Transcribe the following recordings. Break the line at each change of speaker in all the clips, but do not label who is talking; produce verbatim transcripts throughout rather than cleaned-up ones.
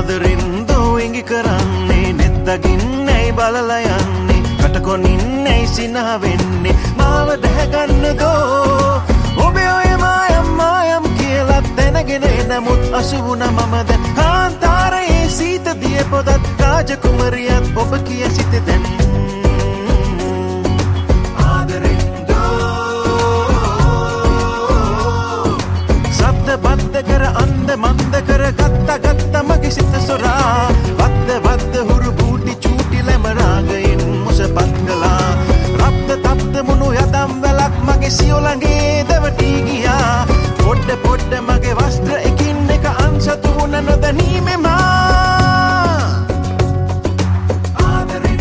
ආදරෙන් දෝවිඟි කරන්නේ නෙත්තගින්නේ බලලා යන්නේ කටකොනින්නේ සිනහ වෙන්නේ මාව දැහැගන්න දෝ ඔබේ ඔය මායම් මායම් කියලා දැනගෙන නමුත් අසු වුණා මම දැන් කාන්තාරයේ සීත දිය පොදත් රාජකුමරියත් ඔබ කිය සිටේ දැන් ආදරෙන් දෝ සත්‍ය බද්ද කර අන්ද මන්ද කර ගත්ත ගත්ත මගේ සිත සොරා වද්ද වද්ද හුරු බූටි චූටි ලැමරාගයෙන් මුසපත් කළා රබ්ද තබ්ද මුණු යදම් වලක් මගේ සියොලඟේ දවටි ගියා පොඩ පොඩ මගේ වස්ත්‍ර එකින් එක අංශතු වුණ නොදැනීමේ මා ආදරෙන්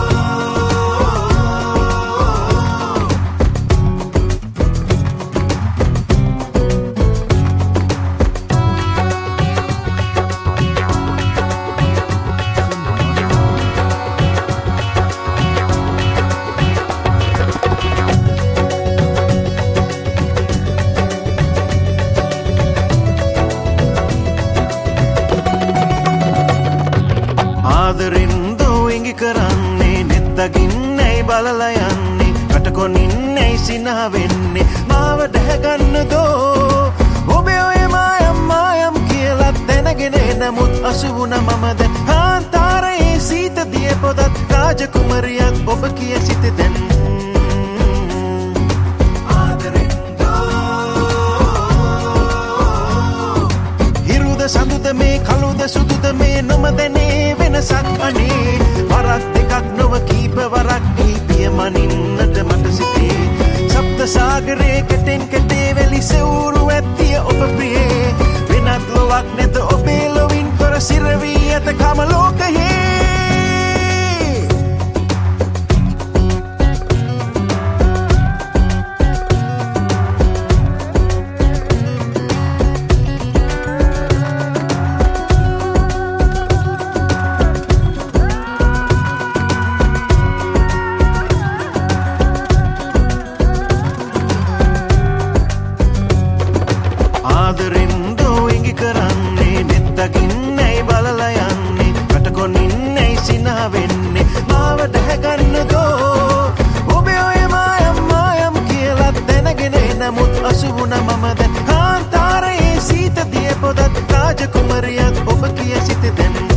ආදරෙන් දෝවිඟි කරන්නේ නෙත්තගින්නේ බලලා යන්නේ කටකොනින්නේ සිනහ වෙන්නේ මාව දැහැගන්න දෝ ඔබේ ඔය මායම් මායම් කියලා දැනගෙන නමුත් අසු වුණා මම දැන් කාන්තාරයේ සීත දිය පොදත් රාජකුමරියත් ඔබ කිය සිටේ දැන් ආදරෙන් දෝ හිරුද සඳුද මේ කළුද සුදුද මේ නොමදැනේ වෙනසක් අනේ වරක් දෙකක් නොව කීප වරක් දීපිය මනින්නට මට සිතේ සප්ත සාගරේ කැටෙන් කැටේ වැලි සෙවුරු ඇත්තිය ඔබ ප්‍රියේ වෙනත් ලොවක් නැත ඔබේ ලොවින් තොර සිරවී ඇත කම ලෝකයේ ආදරෙන් දෝවිඟි කරන්නේ නෙත්තගින්නේ බලලා යන්නේ කටකොනින්නේ සිනහ වෙන්නේ මාව දැහැගන්න දෝ ඔබේ ඔය මායම් මායම් කියලා දැනගෙන නමුත් අසු වුණා මම දැන් කාන්තාරයේ සීත දිය පොදත් රාජකුමරියත් ඔබ කිය සිටේ දැන්